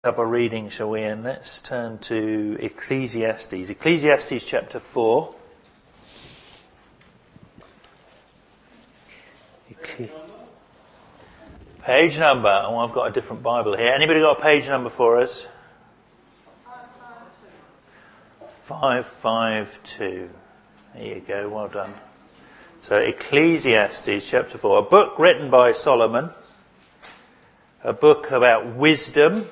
Up a reading, shall we? And let's turn to Ecclesiastes. Ecclesiastes chapter 4. Page number. Oh, I've got a different Bible here. Anybody got a page number for us? 552. There you go, well done. So Ecclesiastes chapter 4. A book written by Solomon. A book about wisdom.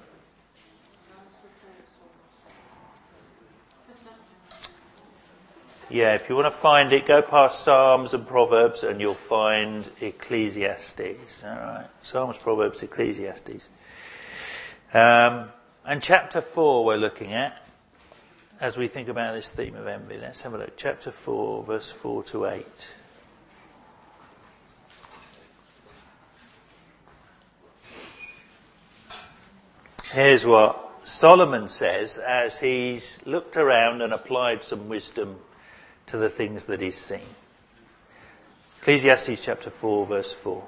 Yeah, if you want to find it, go past Psalms and Proverbs and you'll find Ecclesiastes. All right, Psalms, Proverbs, Ecclesiastes. And chapter 4 we're looking at as we think about this theme of envy. Let's have a look. Chapter 4, verse 4 to 8. Here's what Solomon says as he's looked around and applied some wisdom to the things that he's seen. Ecclesiastes chapter 4, verse 4.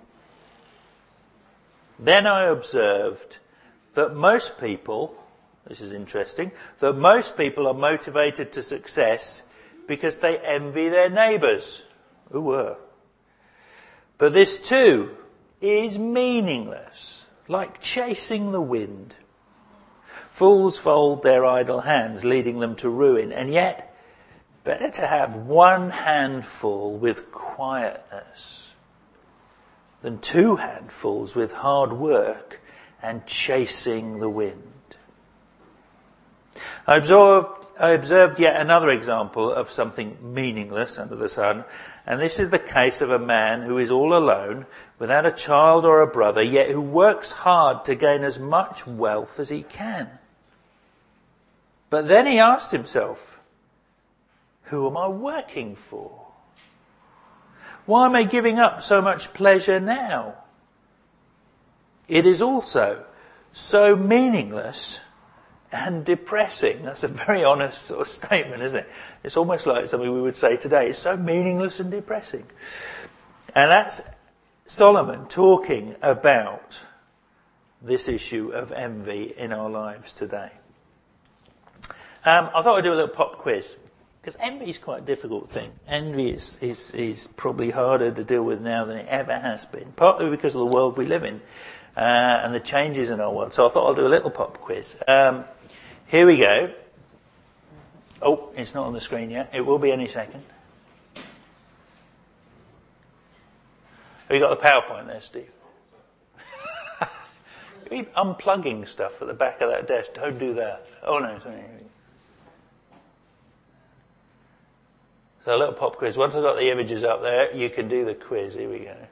Then I observed that most people, this is interesting, that most people are motivated to success because they envy their neighbours. But this too is meaningless, like chasing the wind. Fools fold their idle hands, leading them to ruin, and yet better to have one handful with quietness than two handfuls with hard work and chasing the wind. I observed yet another example of something meaningless under the sun, and this is the case of a man who is all alone, without a child or a brother, yet who works hard to gain as much wealth as he can. But then he asks himself, who am I working for? Why am I giving up so much pleasure now? It is also so meaningless and depressing. That's a very honest sort of statement, isn't it? It's almost like something we would say today. It's so meaningless and depressing. And that's Solomon talking about this issue of envy in our lives today. I thought I'd do a little pop quiz. Because envy is quite a difficult thing. Envy is probably harder to deal with now than it ever has been. Partly because of the world we live in and the changes in our world. So I thought I'll do a little pop quiz. Here we go. Oh, it's not on the screen yet. It will be any second. Have you got the PowerPoint there, Steve? You keep unplugging stuff at the back of that desk. Don't do that. Oh no, sorry. So a little pop quiz. Once I've got the images up there, you can do the quiz. Here we go.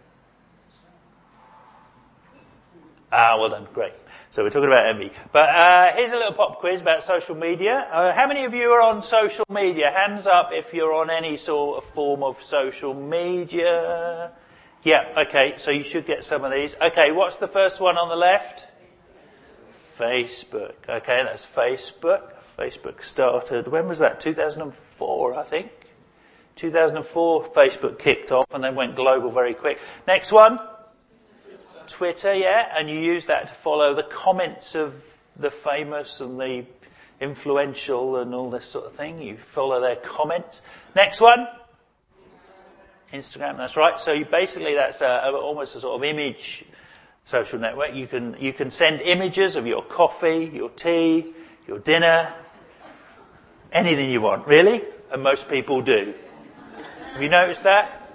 Well done. Great. So we're talking about envy. But here's a little pop quiz about social media. How many of you are on social media? Hands up if you're on any sort of form of social media. Yeah, okay. So you should get some of these. Okay, what's the first one on the left? Facebook. Okay, that's Facebook. Facebook started, when was that? 2004, I think. 2004, Facebook kicked off and then went global very quick. Next one? Twitter, yeah. And you use that to follow the comments of the famous and the influential and all this sort of thing. You follow their comments. Next one? Instagram, that's right. So you basically, that's almost a sort of image social network. You can send images of your coffee, your tea, your dinner, anything you want, really. And most people do. Have you noticed that?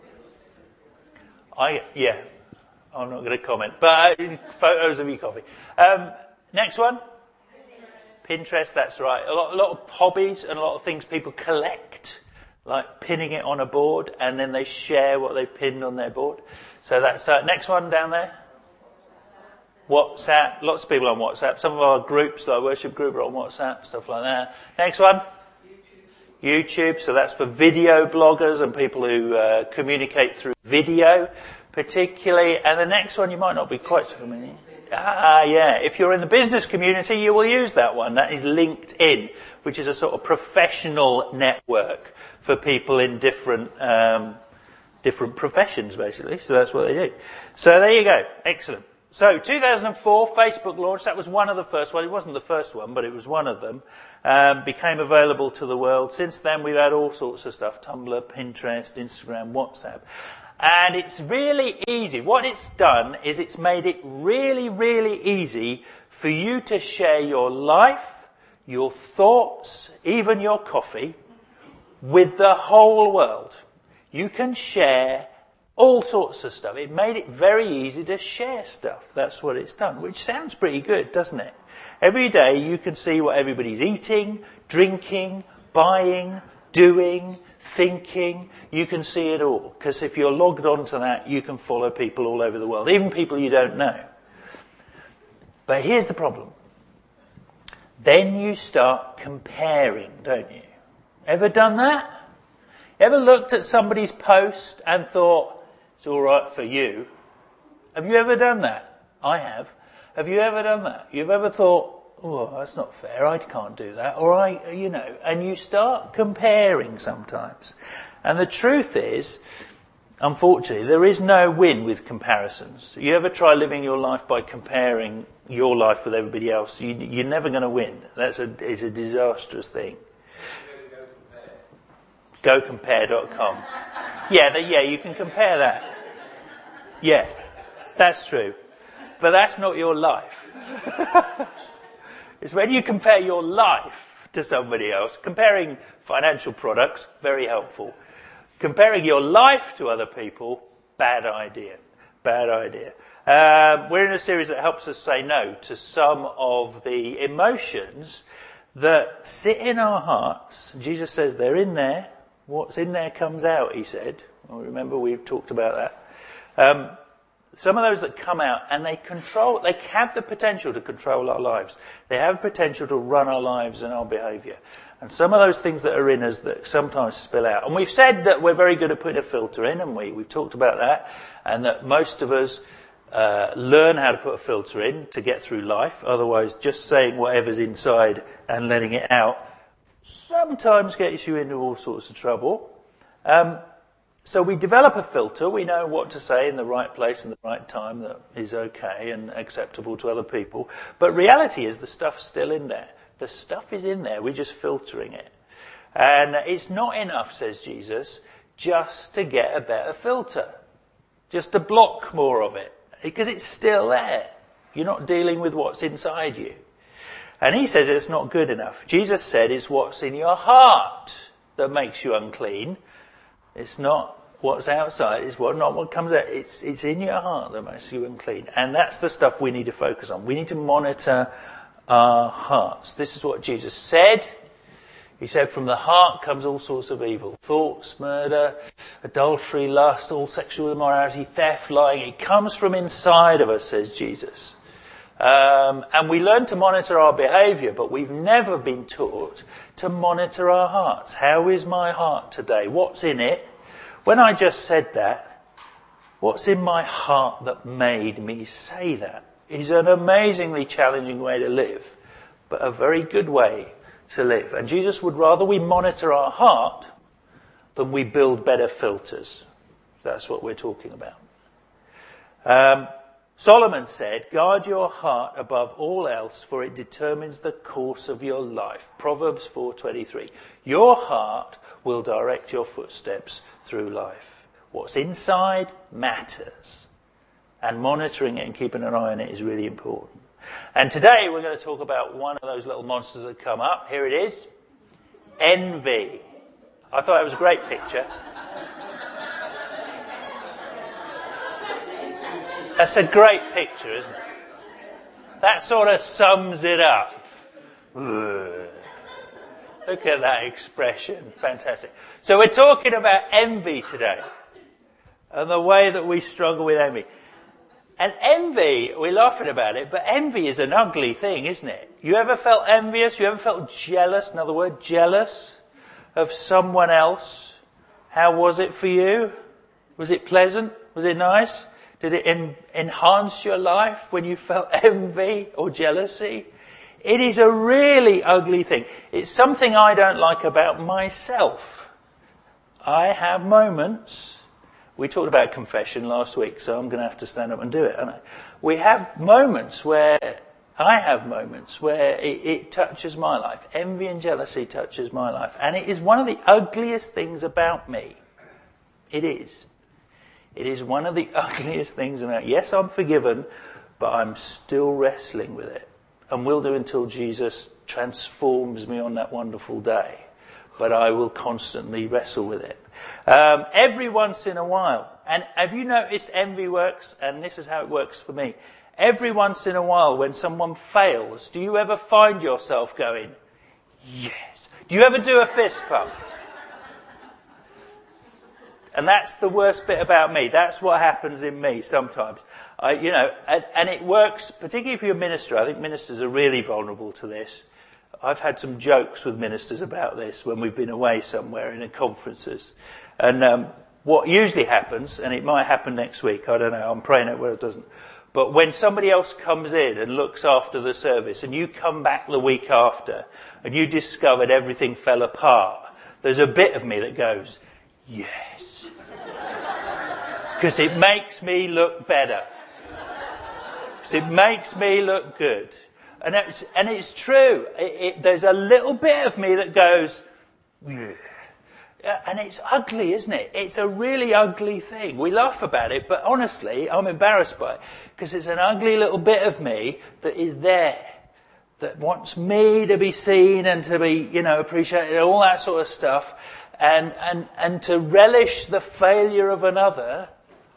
Yeah. I'm not going to comment. But photos of your coffee. Next one? Pinterest, that's right. A lot of hobbies and a lot of things people collect, like pinning it on a board, and then they share what they've pinned on their board. So that's next one down there. WhatsApp. Lots of people on WhatsApp. Some of our groups, like our worship group, are on WhatsApp, stuff like that. Next one? YouTube, so that's for video bloggers and people who communicate through video, particularly. And the next one you might not be quite so familiar. Yeah. If you're in the business community, you will use that one. That is LinkedIn, which is a sort of professional network for people in different professions, basically. So that's what they do. So there you go. Excellent. So 2004, Facebook launched. That was one of the first. Well, it wasn't the first one, but it was one of them. Became available to the world. Since then, we've had all sorts of stuff: Tumblr, Pinterest, Instagram, WhatsApp. And it's really easy. What it's done is it's made it really, really easy for you to share your life, your thoughts, even your coffee, with the whole world. You can share all sorts of stuff. It made it very easy to share stuff. That's what it's done, which sounds pretty good, doesn't it? Every day you can see what everybody's eating, drinking, buying, doing, thinking. You can see it all. Because if you're logged onto that, you can follow people all over the world, even people you don't know. But here's the problem. Then you start comparing, don't you? Ever done that? Ever looked at somebody's post and thought, it's all right for you? Have you ever done that? I have. Have you ever done that? You've ever thought, oh, that's not fair, I can't do that. Or and you start comparing sometimes. And the truth is, unfortunately, there is no win with comparisons. You ever try living your life by comparing your life with everybody else, you're never going to win. It's a disastrous thing. GoCompare.com. Yeah, you can compare that. Yeah, that's true. But that's not your life. It's when you compare your life to somebody else. Comparing financial products, very helpful. Comparing your life to other people, bad idea. Bad idea. We're in a series that helps us say no to some of the emotions that sit in our hearts. Jesus says they're in there. What's in there comes out, he said. Well, remember we talked about that. Some of those that come out and they have the potential to control our lives. They have potential to run our lives and our behaviour. And some of those things that are in us that sometimes spill out. And we've said that we're very good at putting a filter in, and we've talked about that. And that most of us learn how to put a filter in to get through life. Otherwise, just saying whatever's inside and letting it out sometimes gets you into all sorts of trouble. So we develop a filter. We know what to say in the right place and the right time that is okay and acceptable to other people. But reality is the stuff's still in there. The stuff is in there. We're just filtering it. And it's not enough, says Jesus, just to get a better filter. Just to block more of it. Because it's still there. You're not dealing with what's inside you. And he says it's not good enough. Jesus said it's what's in your heart that makes you unclean. It's not what's outside. It's not what comes out. It's in your heart that makes you unclean. And that's the stuff we need to focus on. We need to monitor our hearts. This is what Jesus said. He said from the heart comes all sorts of evil. Thoughts, murder, adultery, lust, all sexual immorality, theft, lying. It comes from inside of us, says Jesus. And we learn to monitor our behaviour, but we've never been taught to monitor our hearts. How is my heart today? What's in it? When I just said that, what's in my heart that made me say that? Is an amazingly challenging way to live, but a very good way to live. And Jesus would rather we monitor our heart than we build better filters. That's what we're talking about. Solomon said, guard your heart above all else, for it determines the course of your life. Proverbs 4:23. Your heart will direct your footsteps through life. What's inside matters. And monitoring it and keeping an eye on it is really important. And today we're going to talk about one of those little monsters that come up. Here it is. Envy. I thought it was a great picture. That's a great picture, isn't it? That sort of sums it up. Ugh. Look at that expression. Fantastic. So we're talking about envy today. And the way that we struggle with envy. And envy, we're laughing about it, but envy is an ugly thing, isn't it? You ever felt envious? You ever felt jealous? Another word, jealous of someone else? How was it for you? Was it pleasant? Was it nice? Did it enhance your life when you felt envy or jealousy? It is a really ugly thing. It's something I don't like about myself. I have moments. We talked about confession last week, so I'm going to have to stand up and do it, aren't I? we have moments where, I have moments where it touches my life. Envy and jealousy touches my life. And it is one of the ugliest things about me. It is. It is one of the ugliest things about me. Yes, I'm forgiven, but I'm still wrestling with it. And will do until Jesus transforms me on that wonderful day. But I will constantly wrestle with it. Every once in a while, and have you noticed envy works? And this is how it works for me. Every once in a while when someone fails, do you ever find yourself going, yes? Do you ever do a fist pump? And that's the worst bit about me. That's what happens in me sometimes. And it works, particularly if you're a minister. I think ministers are really vulnerable to this. I've had some jokes with ministers about this when we've been away somewhere in conferences. And what usually happens, and it might happen next week, I don't know, I'm praying it where it doesn't. But when somebody else comes in and looks after the service and you come back the week after and you discovered everything fell apart, there's a bit of me that goes, yes. Because it makes me look better. Because it makes me look good. And it's true. There's a little bit of me that goes, yeah. And it's ugly, isn't it? It's a really ugly thing. We laugh about it, but honestly, I'm embarrassed by it. Because it's an ugly little bit of me that is there. That wants me to be seen and to be, appreciated, all that sort of stuff. And to relish the failure of another.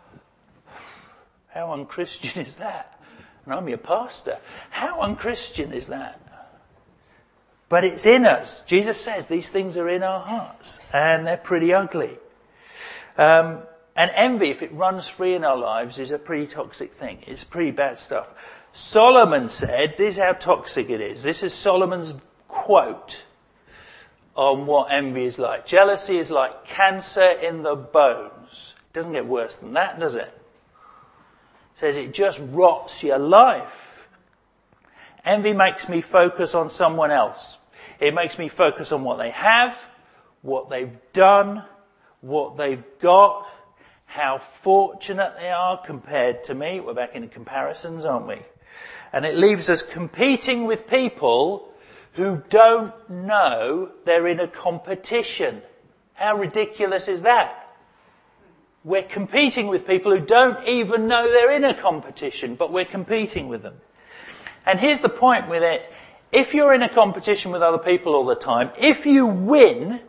How unchristian is that? And I'm your pastor. How unchristian is that? But it's in us. Jesus says these things are in our hearts. And they're pretty ugly. And envy, if it runs free in our lives, is a pretty toxic thing. It's pretty bad stuff. Solomon said, this is how toxic it is. This is Solomon's quote on what envy is like. Jealousy is like cancer in the bones. It doesn't get worse than that, does it? Says it just rots your life. Envy makes me focus on someone else. It makes me focus on what they have, what they've done, what they've got, how fortunate they are compared to me. We're back into comparisons, aren't we? And it leaves us competing with people who don't know they're in a competition. How ridiculous is that? We're competing with people who don't even know they're in a competition, but we're competing with them. And here's the point with it. If you're in a competition with other people all the time, if you win,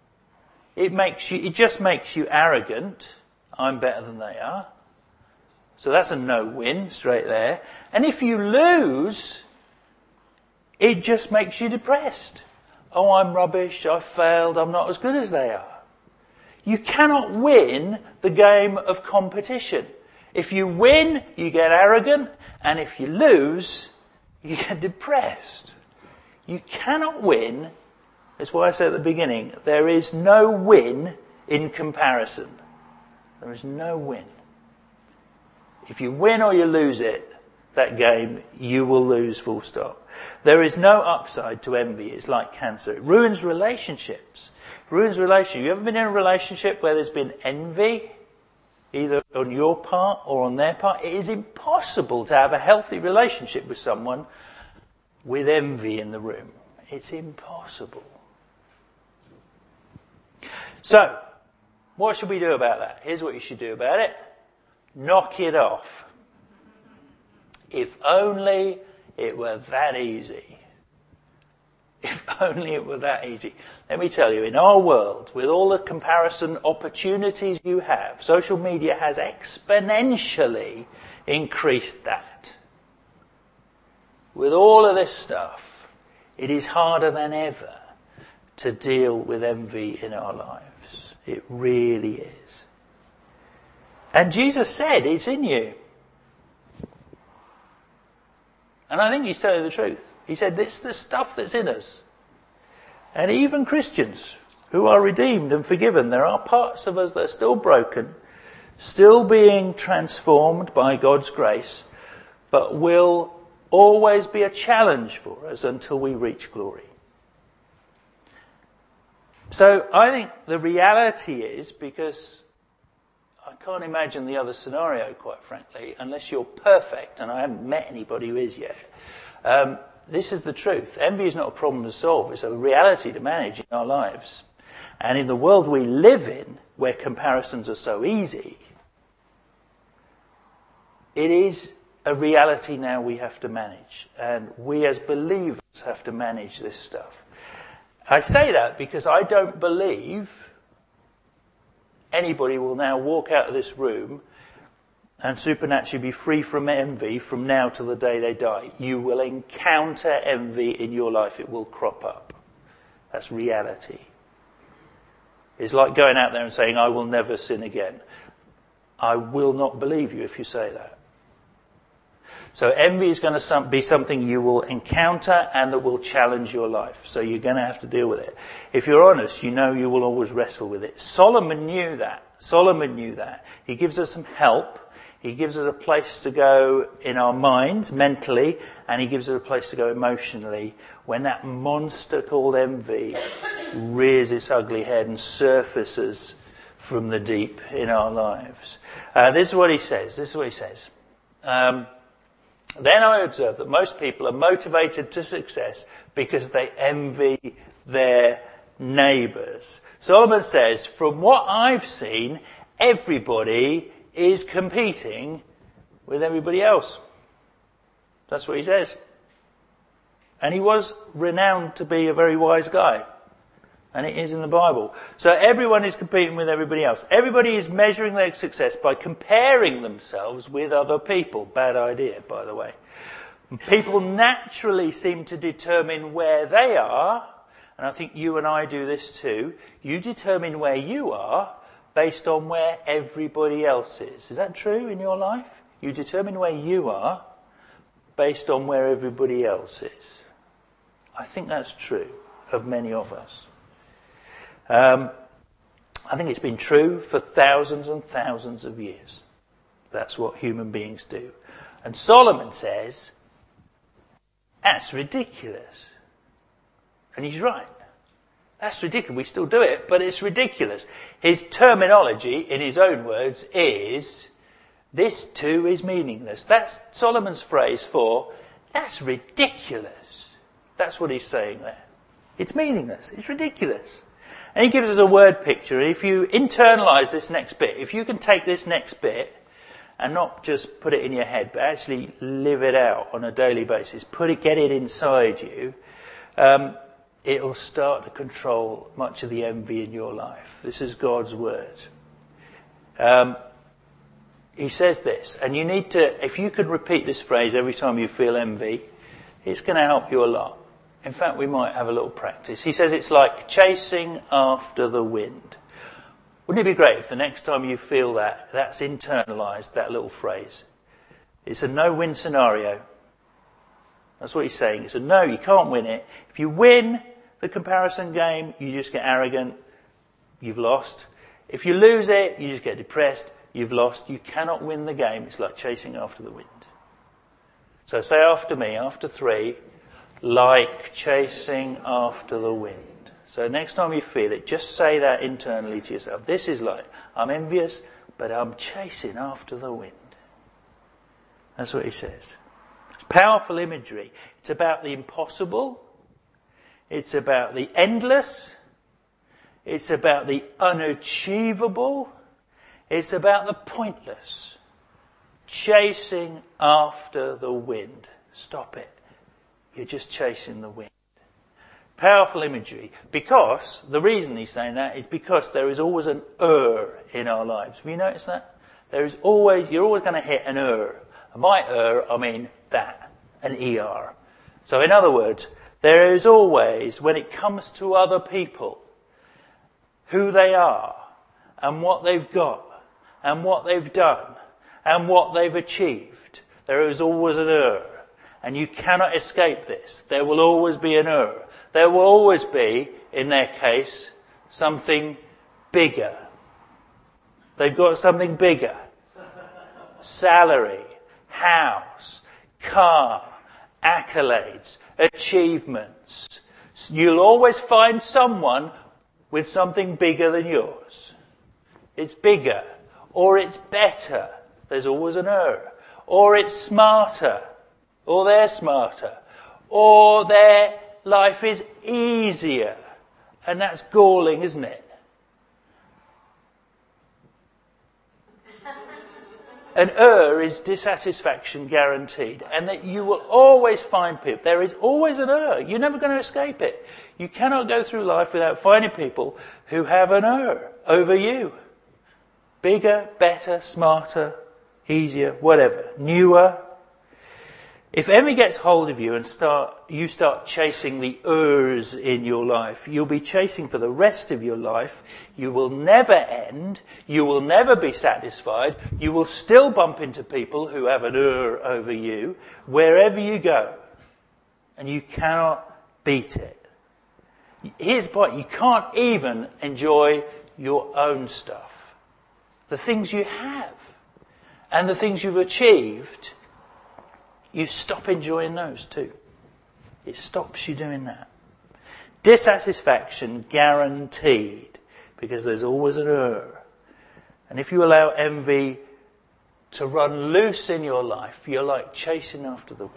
it just makes you arrogant. I'm better than they are. So that's a no-win straight there. And if you lose, it just makes you depressed. Oh, I'm rubbish, I failed, I'm not as good as they are. You cannot win the game of competition. If you win, you get arrogant, and if you lose, you get depressed. You cannot win. That's why I said at the beginning, there is no win in comparison. There is no win. If you win or you lose it, that game, you will lose, full stop. There is no upside to envy. It's like cancer. It ruins relationships. Ruins relationship. You ever been in a relationship where there's been envy, either on your part or on their part? It is impossible to have a healthy relationship with someone with envy in the room. It's impossible. So, what should we do about that? Here's what you should do about it. Knock it off. If only it were that easy. If only it were that easy. Let me tell you, in our world, with all the comparison opportunities you have, social media has exponentially increased that. With all of this stuff, it is harder than ever to deal with envy in our lives. It really is. And Jesus said, it's in you. And I think he's telling the truth. He said, it's the stuff that's in us. And even Christians who are redeemed and forgiven, there are parts of us that are still broken, still being transformed by God's grace, but will always be a challenge for us until we reach glory. So I think the reality is, because I can't imagine the other scenario, quite frankly, unless you're perfect, and I haven't met anybody who is yet. This is the truth. Envy is not a problem to solve. It's a reality to manage in our lives. And in the world we live in, where comparisons are so easy, it is a reality now we have to manage. And we as believers have to manage this stuff. I say that because I don't believe anybody will now walk out of this room and supernaturally be free from envy from now till the day they die. You will encounter envy in your life. It will crop up. That's reality. It's like going out there and saying, I will never sin again. I will not believe you if you say that. So envy is going to be something you will encounter and that will challenge your life. So you're going to have to deal with it. If you're honest, you know you will always wrestle with it. Solomon knew that. He gives us some help. He gives us a place to go in our minds, mentally, and he gives us a place to go emotionally when that monster called envy rears its ugly head and surfaces from the deep in our lives. This is what he says. Then I observe that most people are motivated to success because they envy their neighbours. Solomon says, from what I've seen, everybody is competing with everybody else. That's what he says. And he was renowned to be a very wise guy. And it is in the Bible. So everyone is competing with everybody else. Everybody is measuring their success by comparing themselves with other people. Bad idea, by the way. People naturally seem to determine where they are, and I think you and I do this too. You determine where you are based on where everybody else is. Is that true in your life? You determine where you are based on where everybody else is. I think that's true of many of us. I think it's been true for thousands and thousands of years. That's what human beings do. And Solomon says, that's ridiculous. And he's right. That's ridiculous. We still do it, but it's ridiculous. His terminology, in his own words, is, this too is meaningless. That's Solomon's phrase for, that's ridiculous. That's what he's saying there. It's meaningless. It's ridiculous. And he gives us a word picture. If you internalise this next bit, if you can take this next bit and not just put it in your head, but actually live it out on a daily basis, get it inside you, it'll start to control much of the envy in your life. This is God's word. He says this, and you need to, if you could repeat this phrase every time you feel envy, it's going to help you a lot. In fact, we might have a little practice. He says it's like chasing after the wind. Wouldn't it be great if the next time you feel that, that's internalised, that little phrase? It's a no-win scenario. That's what he's saying. It's a no, you can't win it. If you win the comparison game, you just get arrogant, you've lost. If you lose it, you just get depressed, you've lost. You cannot win the game. It's like chasing after the wind. So say after me, after 3, like chasing after the wind. So next time you feel it, just say that internally to yourself. This is like, I'm envious, but I'm chasing after the wind. That's what he says. It's powerful imagery. It's about the impossible. It's about the endless. It's about the unachievable. It's about the pointless. Chasing after the wind. Stop it. You're just chasing the wind. Powerful imagery. Because, the reason he's saying that is because there is always an in our lives. Have you noticed that? You're always going to hit an And by I mean that, an ER. So in other words, there is always, when it comes to other people, who they are, and what they've got, and what they've done, and what they've achieved, there is always an And you cannot escape this. There will always be an There will always be, in their case, something bigger. They've got something bigger. Salary, house, car, accolades, achievements. You'll always find someone with something bigger than yours. It's bigger. or it's better. There's always an or it's smarter, or they're smarter, or their life is easier. And that's galling, isn't it? An is dissatisfaction guaranteed, and that you will always find people. There is always an You're never going to escape it. You cannot go through life without finding people who have an over you. Bigger, better, smarter, easier, whatever, newer. If envy gets hold of you and you start chasing the in your life, you'll be chasing for the rest of your life. You will never end. You will never be satisfied. You will still bump into people who have an over you wherever you go. And you cannot beat it. Here's the point. You can't even enjoy your own stuff. The things you have and the things you've achieved, you stop enjoying those too. It stops you doing that. Dissatisfaction guaranteed, because there's always an And if you allow envy to run loose in your life, you're like chasing after the wind.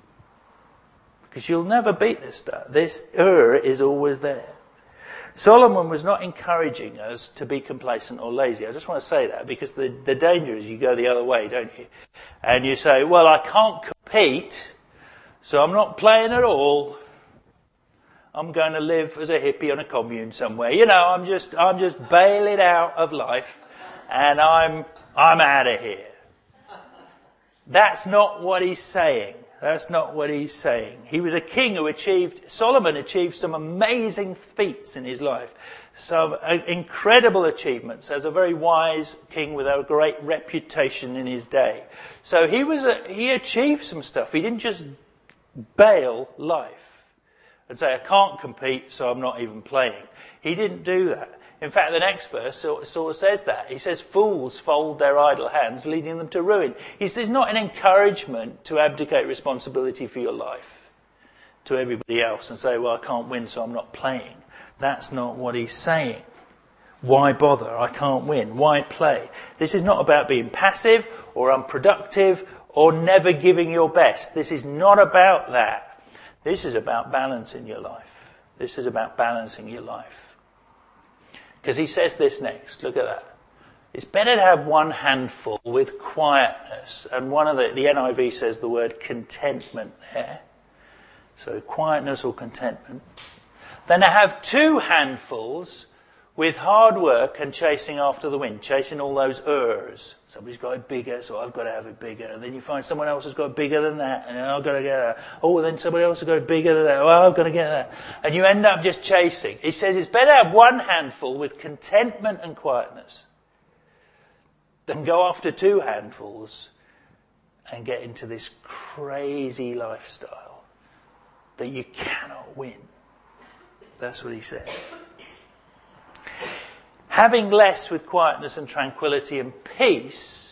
Because you'll never beat this stuff. This is always there. Solomon was not encouraging us to be complacent or lazy. I just want to say that, because the danger is you go the other way, don't you? And you say, well, I can't compete, so I'm not playing at all. I'm going to live as a hippie on a commune somewhere. I'm just bailing out of life, and I'm out of here. That's not what he's saying. That's not what he's saying. He was a king Solomon achieved some amazing feats in his life. Some incredible achievements as a very wise king with a great reputation in his day. So he achieved some stuff. He didn't just bail life and say, I can't compete, so I'm not even playing. He didn't do that. In fact, the next verse sort of says that. He says, fools fold their idle hands, leading them to ruin. He says, not an encouragement to abdicate responsibility for your life to everybody else and say, well, I can't win, so I'm not playing. That's not what he's saying. Why bother? I can't win. Why play? This is not about being passive or unproductive or never giving your best. This is not about that. This is about balancing your life. This is about balancing your life. Because he says this next. Look at that. It's better to have one handful with quietness. And the NIV says the word contentment there. So quietness or contentment. Than to have two handfuls with hard work and chasing after the wind. Chasing all those Somebody's got it bigger, so I've got to have it bigger. And then you find someone else has got it bigger than that. And I've got to get that. Oh, then somebody else has got it bigger than that. Oh, I've got to get that. And you end up just chasing. He says it's better to have one handful with contentment and quietness than go after two handfuls and get into this crazy lifestyle that you cannot win. That's what he says. Having less with quietness and tranquility and peace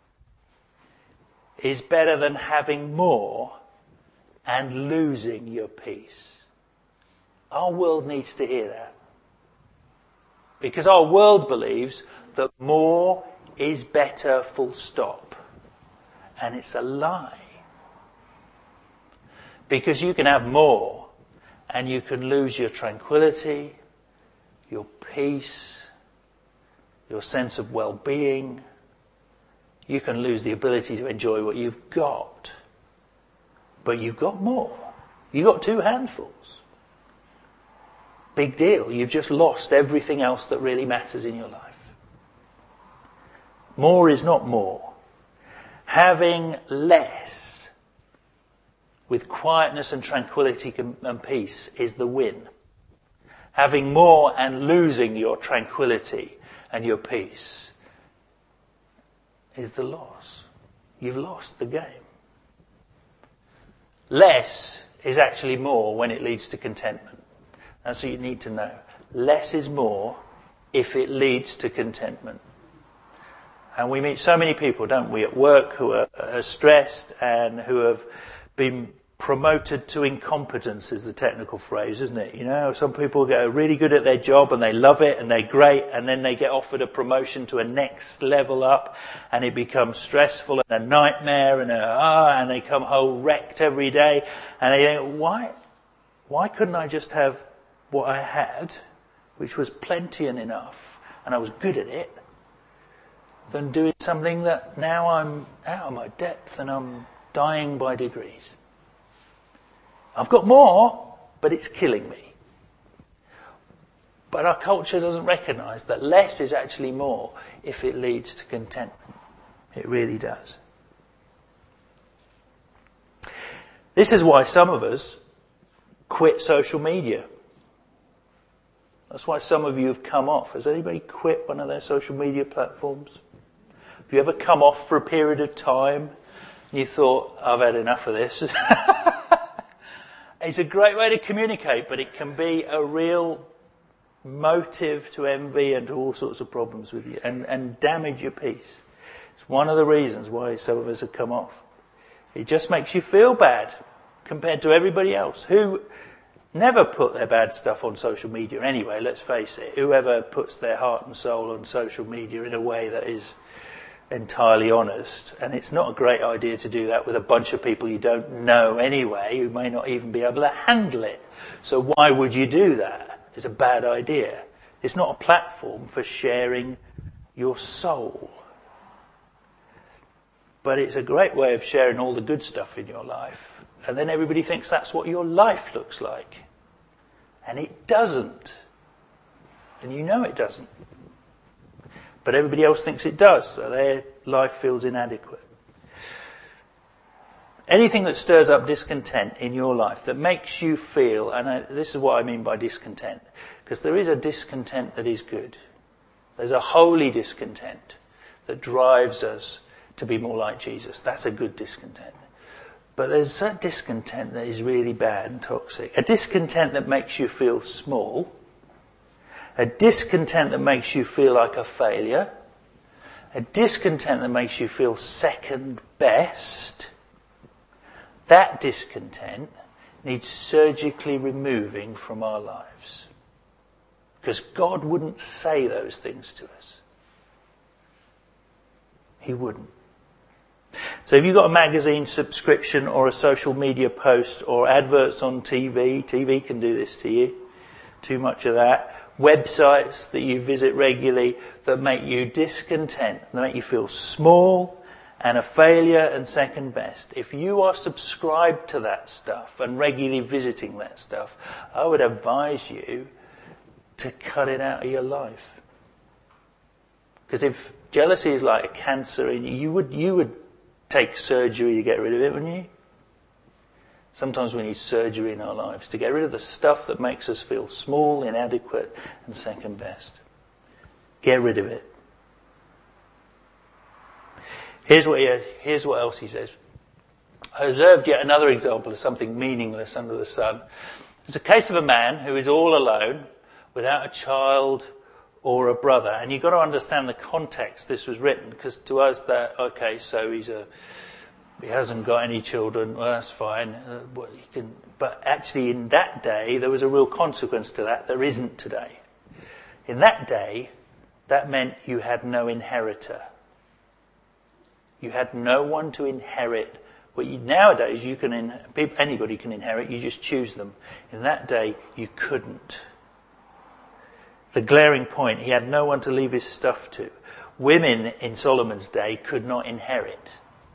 is better than having more and losing your peace. Our world needs to hear that. Because our world believes that more is better, full stop. And it's a lie. Because you can have more and you can lose your tranquility, your peace, your sense of well-being. You can lose the ability to enjoy what you've got. But you've got more. You've got two handfuls. Big deal. You've just lost everything else that really matters in your life. More is not more. Having less with quietness and tranquility and peace is the win. Having more and losing your tranquility and your peace is the loss. You've lost the game. Less is actually more when it leads to contentment. That's what you need to know. Less is more if it leads to contentment. And we meet so many people, don't we, at work who are stressed and who have been promoted to incompetence is the technical phrase, isn't it? You know, some people get really good at their job and they love it and they're great, and then they get offered a promotion to a next level up and it becomes stressful and a nightmare and they come home wrecked every day, and they think, why couldn't I just have what I had, which was plenty and enough, and I was good at it, than doing something that now I'm out of my depth and I'm dying by degrees. I've got more, but it's killing me. But our culture doesn't recognise that less is actually more if it leads to contentment. It really does. This is why some of us quit social media. That's why some of you have come off. Has anybody quit one of their social media platforms? Have you ever come off for a period of time and you thought, I've had enough of this? It's a great way to communicate, but it can be a real motive to envy and to all sorts of problems with you and damage your peace. It's one of the reasons why some of us have come off. It just makes you feel bad compared to everybody else who never put their bad stuff on social media anyway, let's face it. Whoever puts their heart and soul on social media in a way that is entirely honest, and it's not a great idea to do that with a bunch of people you don't know anyway, who may not even be able to handle it. So why would you do that? It's a bad idea. It's not a platform for sharing your soul. But it's a great way of sharing all the good stuff in your life, and then everybody thinks that's what your life looks like. And it doesn't. And you know it doesn't. But everybody else thinks it does, so their life feels inadequate. Anything that stirs up discontent in your life, that makes you feel, and this is what I mean by discontent, because there is a discontent that is good. There's a holy discontent that drives us to be more like Jesus. That's a good discontent. But there's a discontent that is really bad and toxic. A discontent that makes you feel small. A discontent that makes you feel like a failure. A discontent that makes you feel second best. That discontent needs surgically removing from our lives. Because God wouldn't say those things to us. He wouldn't. So if you've got a magazine subscription or a social media post or adverts on TV can do this to you. Too much of that. Websites that you visit regularly that make you discontent, that make you feel small and a failure and second best. If you are subscribed to that stuff and regularly visiting that stuff, I would advise you to cut it out of your life. Because if jealousy is like a cancer in you, you would take surgery to get rid of it, wouldn't you? Sometimes we need surgery in our lives to get rid of the stuff that makes us feel small, inadequate, and second best. Get rid of it. Here's what else he says. I observed yet another example of something meaningless under the sun. It's a case of a man who is all alone, without a child or a brother. And you've got to understand the context this was written, because to us so he hasn't got any children, well, that's fine. But actually in that day, there was a real consequence to that. There isn't today. In that day, that meant you had no inheritor. You had no one to inherit. Nowadays, anybody can inherit, you just choose them. In that day, you couldn't. The glaring point, he had no one to leave his stuff to. Women in Solomon's day could not inherit.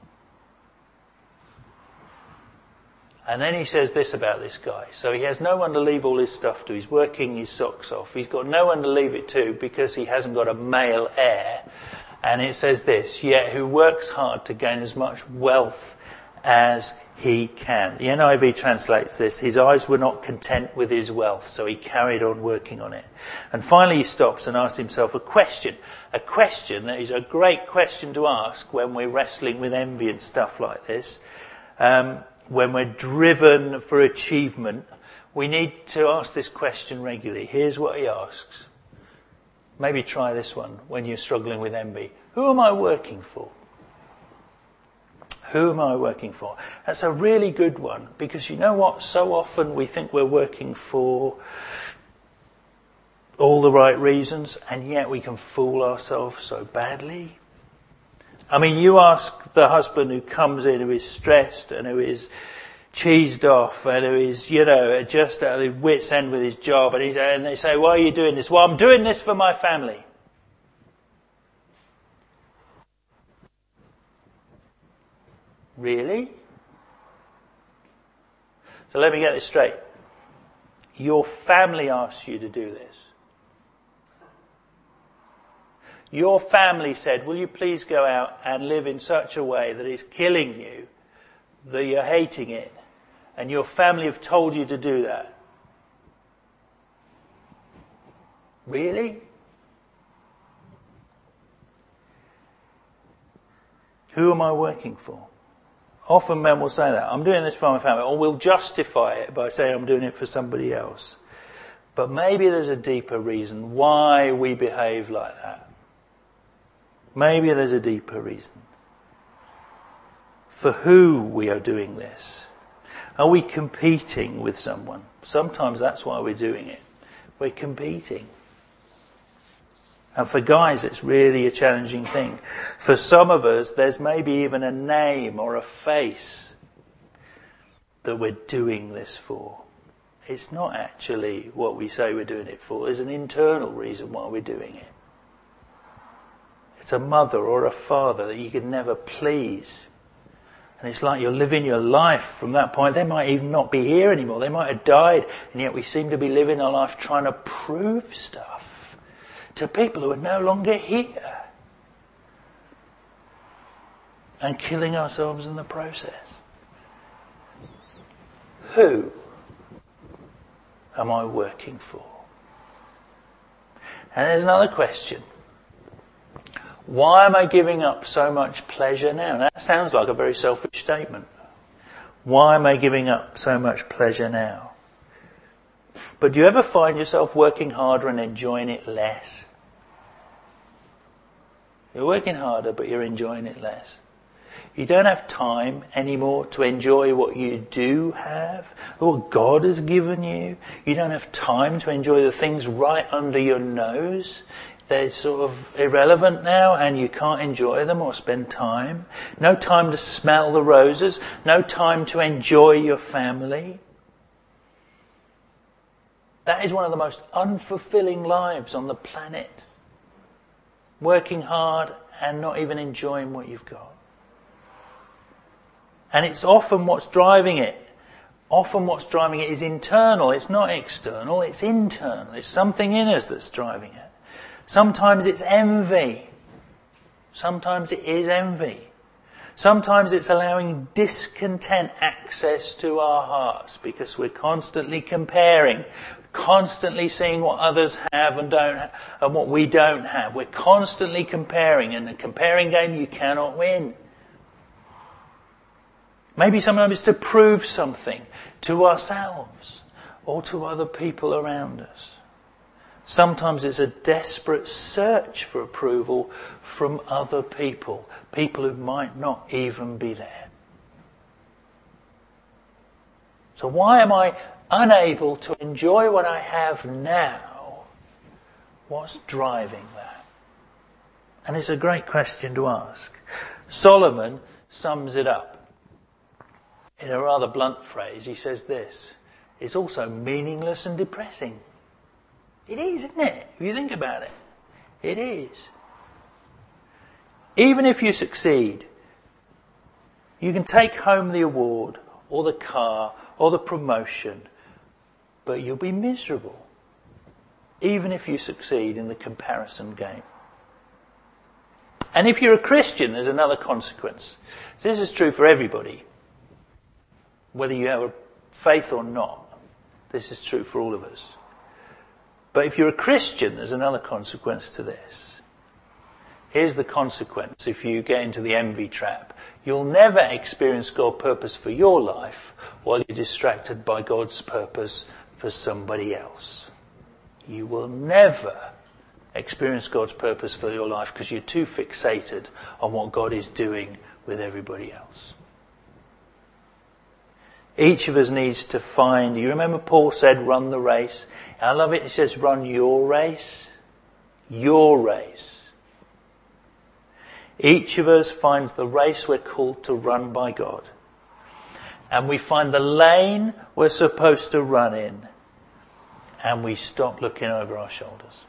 And then he says this about this guy. So he has no one to leave all his stuff to. He's working his socks off. He's got no one to leave it to because he hasn't got a male heir. And it says this, yet who works hard to gain as much wealth as he can. The NIV translates this, his eyes were not content with his wealth, so he carried on working on it. And finally he stops and asks himself a question that is a great question to ask when we're wrestling with envy and stuff like this. When we're driven for achievement, we need to ask this question regularly. Here's what he asks. Maybe try this one when you're struggling with envy. Who am I working for? Who am I working for? That's a really good one, because you know what? So often we think we're working for all the right reasons, and yet we can fool ourselves so badly. I mean, you ask the husband who comes in who is stressed and who is cheesed off and who is, just at the wit's end with his job, and they say, why are you doing this? Well, I'm doing this for my family. Really? So let me get this straight. Your family asks you to do this. Your family said, will you please go out and live in such a way that is killing you, that you're hating it, and your family have told you to do that. Really? Who am I working for? Often men will say that. I'm doing this for my family. Or we'll justify it by saying I'm doing it for somebody else. But maybe there's a deeper reason why we behave like that. Maybe there's a deeper reason. For who we are doing this. Are we competing with someone? Sometimes that's why we're doing it. We're competing. And for guys, it's really a challenging thing. For some of us, there's maybe even a name or a face that we're doing this for. It's not actually what we say we're doing it for. There's an internal reason why we're doing it. It's a mother or a father that you can never please. And it's like you're living your life from that point. They might even not be here anymore. They might have died. And yet we seem to be living our life trying to prove stuff to people who are no longer here. And killing ourselves in the process. Who am I working for? And there's another question. Why am I giving up so much pleasure now? Now, that sounds like a very selfish statement. Why am I giving up so much pleasure now? But do you ever find yourself working harder and enjoying it less? You're working harder, but you're enjoying it less. You don't have time anymore to enjoy what you do have, what God has given you. You don't have time to enjoy the things right under your nose. They're sort of irrelevant now, and you can't enjoy them or spend time. No time to smell the roses. No time to enjoy your family. That is one of the most unfulfilling lives on the planet. Working hard and not even enjoying what you've got. And it's often what's driving it. Often what's driving it is internal. It's not external, it's internal. It's something in us that's driving it. Sometimes it's envy. Sometimes it is envy. Sometimes it's allowing discontent access to our hearts because we're constantly comparing, constantly seeing what others have and don't have, and what we don't have. We're constantly comparing, and in a comparing game you cannot win. Maybe sometimes it's to prove something to ourselves or to other people around us. Sometimes it's a desperate search for approval from other people, people who might not even be there. So why am I unable to enjoy what I have now? What's driving that? And it's a great question to ask. Solomon sums it up in a rather blunt phrase. He says this: it's also meaningless and depressing. It is, isn't it? If you think about it. It is. Even if you succeed, you can take home the award or the car or the promotion, but you'll be miserable. Even if you succeed in the comparison game. And if you're a Christian, there's another consequence. This is true for everybody. Whether you have a faith or not, this is true for all of us. But if you're a Christian, there's another consequence to this. Here's the consequence if you get into the envy trap. You'll never experience God's purpose for your life while you're distracted by God's purpose for somebody else. You will never experience God's purpose for your life because you're too fixated on what God is doing with everybody else. Each of us needs to find, you remember Paul said, run the race. I love it, he says, run your race. Your race. Each of us finds the race we're called to run by God. And we find the lane we're supposed to run in. And we stop looking over our shoulders.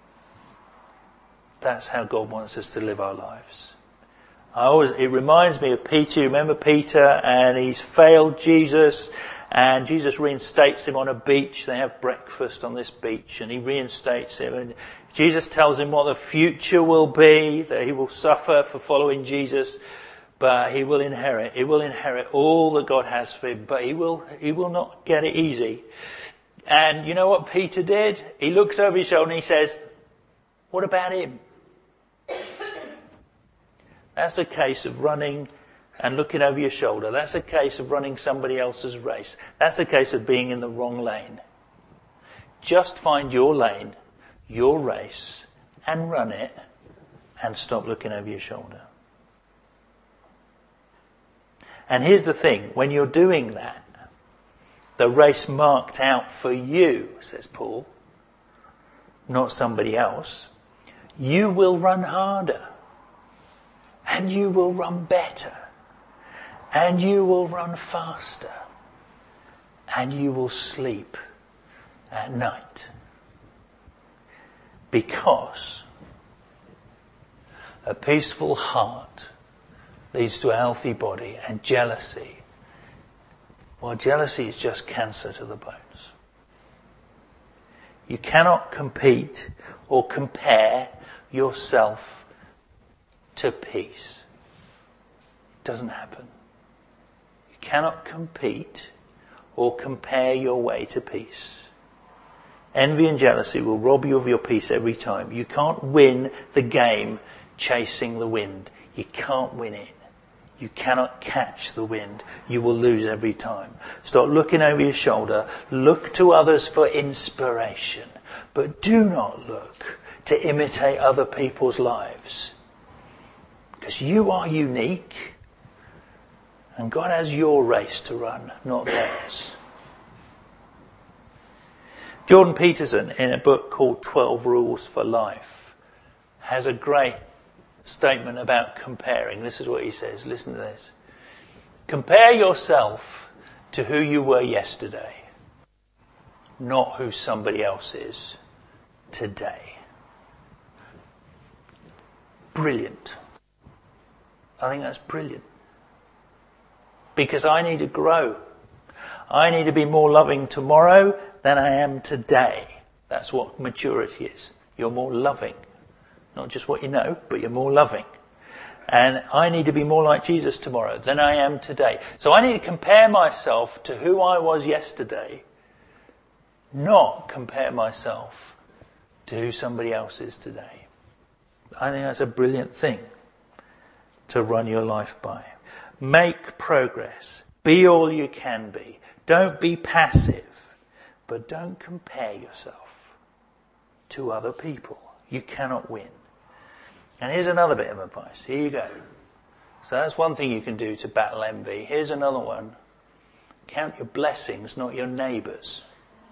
That's how God wants us to live our lives. It reminds me of Peter. Remember Peter? And he's failed Jesus. And Jesus reinstates him on a beach. They have breakfast on this beach. And he reinstates him. And Jesus tells him what the future will be. That he will suffer for following Jesus. But he will inherit. He will inherit all that God has for him. But he will not get it easy. And you know what Peter did? He looks over his shoulder and he says, what about him? That's a case of running and looking over your shoulder. That's a case of running somebody else's race. That's a case of being in the wrong lane. Just find your lane, your race, and run it, and stop looking over your shoulder. And here's the thing, when you're doing that, the race marked out for you, says Paul, not somebody else, you will run harder. And you will run better. And you will run faster. And you will sleep at night. Because a peaceful heart leads to a healthy body, and jealousy, well, jealousy is just cancer to the bones. You cannot compete or compare yourself to peace. It doesn't happen. You cannot compete or compare your way to peace. Envy and jealousy will rob you of your peace every time. You can't win the game chasing the wind. You can't win it. You cannot catch the wind. You will lose every time. Stop looking over your shoulder. Look to others for inspiration. But do not look to imitate other people's lives. Because you are unique. And God has your race to run, not theirs. Jordan Peterson, in a book called 12 Rules for Life, has a great statement about comparing. This is what he says. Listen to this. Compare yourself to who you were yesterday, not who somebody else is today. Brilliant. I think that's brilliant. Because I need to grow. I need to be more loving tomorrow than I am today. That's what maturity is. You're more loving. Not just what you know, but you're more loving. And I need to be more like Jesus tomorrow than I am today. So I need to compare myself to who I was yesterday, not compare myself to who somebody else is today. I think that's a brilliant thing to run your life by. Make progress. Be all you can be. Don't be passive. But don't compare yourself to other people. You cannot win. And here's another bit of advice. Here you go. So that's one thing you can do to battle envy. Here's another one. Count your blessings, not your neighbours.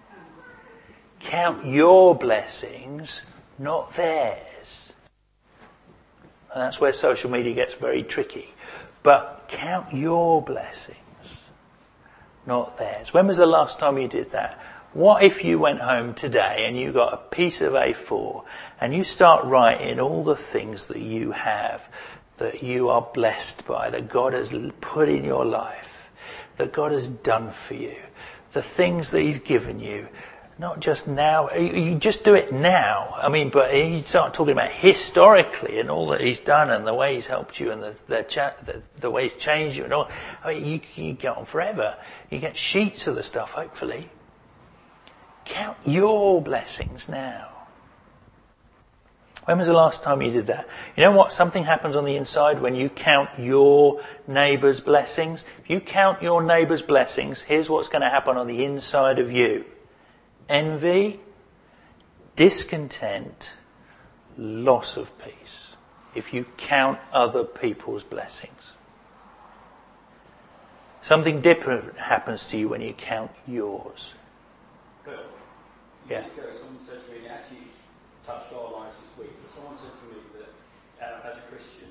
Count your blessings, not theirs. And that's where social media gets very tricky. But count your blessings, not theirs. When was the last time you did that? What if you went home today and you got a piece of A4 and you start writing all the things that you have, that you are blessed by, that God has put in your life, that God has done for you, the things that He's given you, not just now. You just do it now. I mean, but you start talking about historically and all that He's done and the way He's helped you and the way He's changed you and all. I mean, you can go on forever. You get sheets of the stuff, hopefully. Count your blessings now. When was the last time you did that? You know what? Something happens on the inside when you count your neighbour's blessings. If you count your neighbour's blessings, here's what's going to happen on the inside of you. Envy, discontent, loss of peace. If you count other people's blessings. Something different happens to you when you count yours. Bill, Yeah. years ago, someone said to me, it actually touched our lives this week, but someone said to me that as a Christian,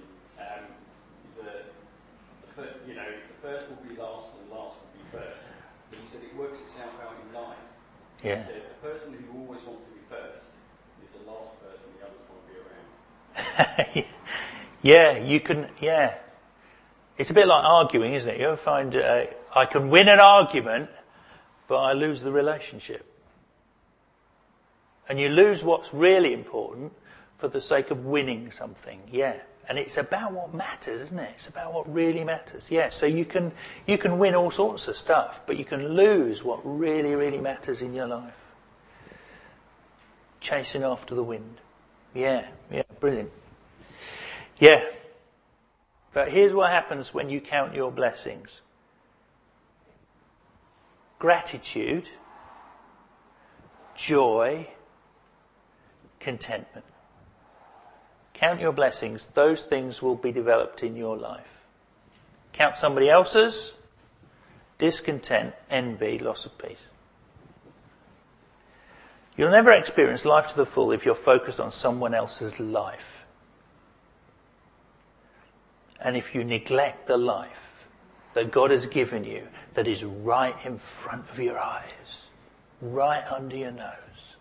the first will be last and the last will be first. But he said it works itself out in life. Yeah. He said the person who always wants to be first is the last person the others want to be around. Yeah, you can, yeah. It's a bit like arguing, isn't it? You ever find, I can win an argument, but I lose the relationship. And you lose what's really important for the sake of winning something, yeah. And it's about what matters, isn't it? It's about what really matters, yeah. So you can win all sorts of stuff, but you can lose what really, really matters in your life. Chasing after the wind. Yeah, brilliant. Yeah. But here's what happens when you count your blessings. Gratitude, joy, contentment. Count your blessings. Those things will be developed in your life. Count somebody else's. Discontent, envy, loss of peace. You'll never experience life to the full if you're focused on someone else's life. And if you neglect the life that God has given you, that is right in front of your eyes, right under your nose.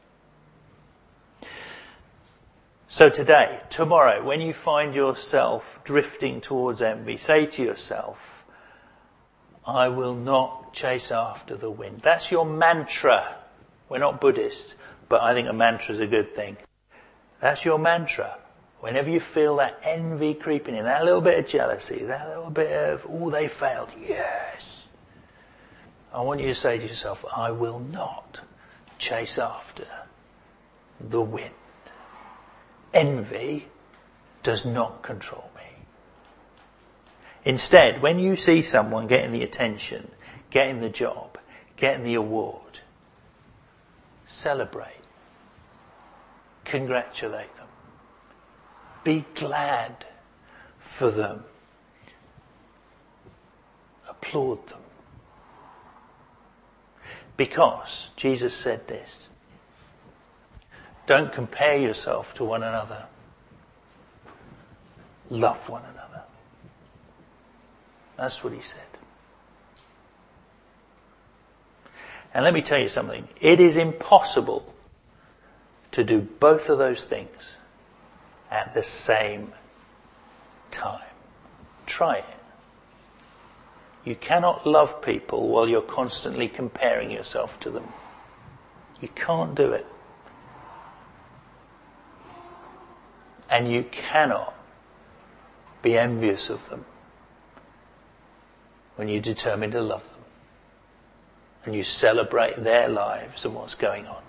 So today, tomorrow, when you find yourself drifting towards envy, say to yourself, I will not chase after the wind. That's your mantra. We're not Buddhists, but I think a mantra is a good thing. That's your mantra. Whenever you feel that envy creeping in, that little bit of jealousy, that little bit of, oh, they failed, yes. I want you to say to yourself, I will not chase after the wind. Envy does not control me. Instead, when you see someone getting the attention, getting the job, getting the award, celebrate. Congratulate them. Be glad for them. Applaud them. Because Jesus said this. Don't compare yourself to one another. Love one another. That's what he said. And let me tell you something. It is impossible to do both of those things at the same time. Try it. You cannot love people while you're constantly comparing yourself to them. You can't do it. And you cannot be envious of them when you determine to love them and you celebrate their lives and what's going on.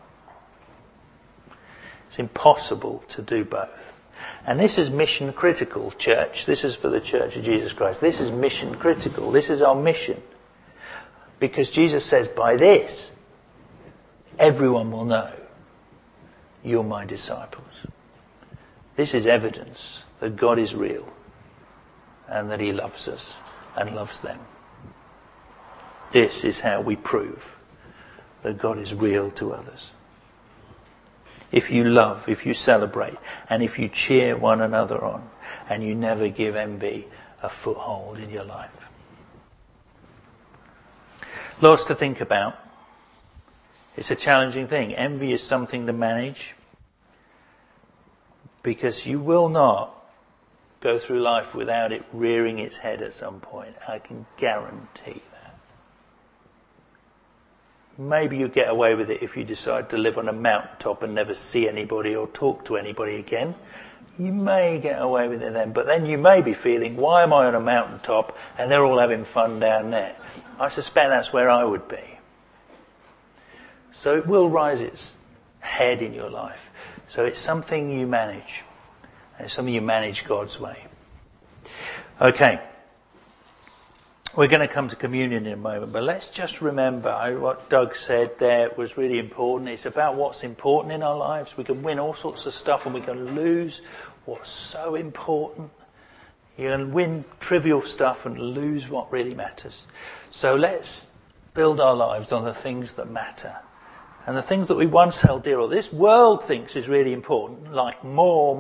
It's impossible to do both. And this is mission critical, church. This is for the Church of Jesus Christ. This is mission critical. This is our mission. Because Jesus says, by this, everyone will know you're my disciples. This is evidence that God is real and that he loves us and loves them. This is how we prove that God is real to others. If you love, if you celebrate, and if you cheer one another on, and you never give envy a foothold in your life. Lots to think about. It's a challenging thing. Envy is something to manage. Because you will not go through life without it rearing its head at some point. I can guarantee that. Maybe you get away with it if you decide to live on a mountaintop and never see anybody or talk to anybody again. You may get away with it then. But then you may be feeling, why am I on a mountaintop and they're all having fun down there? I suspect that's where I would be. So it will rise its head in your life. So it's something you manage. And it's something you manage God's way. Okay. We're going to come to communion in a moment. But let's just remember what Doug said there was really important. It's about what's important in our lives. We can win all sorts of stuff and we can lose what's so important. You can win trivial stuff and lose what really matters. So let's build our lives on the things that matter. And the things that we once held dear, or this world thinks is really important, like more.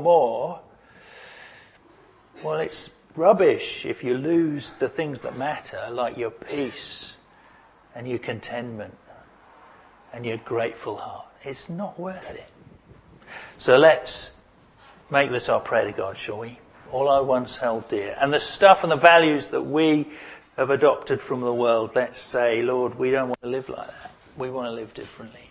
Well, it's rubbish if you lose the things that matter, like your peace and your contentment and your grateful heart. It's not worth it. So let's make this our prayer to God, shall we? All I once held dear. And the stuff and the values that we have adopted from the world, let's say, Lord, we don't want to live like that. We want to live differently.